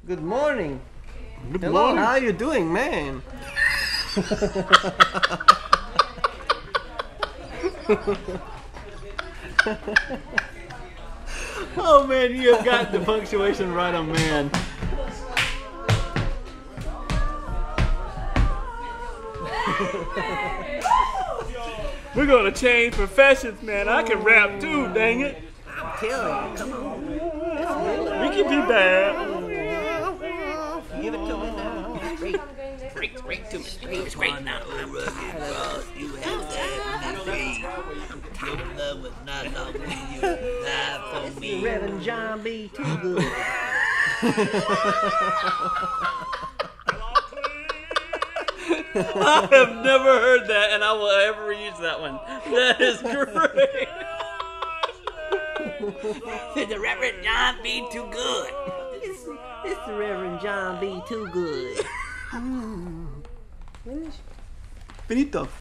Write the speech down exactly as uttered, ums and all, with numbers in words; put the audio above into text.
Good morning. Good Hello, morning. how are you doing, man? Oh man, you have got the punctuation right on man. We're gonna change professions, man. I can rap too, dang it. I'm telling you, come on. We can do that. Give it to me now. Straight, straight, straight to me. Straight, straight now. I'm You have that free. Your love was not enough when you died for me. Reverend John B. Too good. I have never heard that, and I will ever use that one. That is great. The Reverend John B. Too good. It's, it's the Reverend John B. Too good. Finito.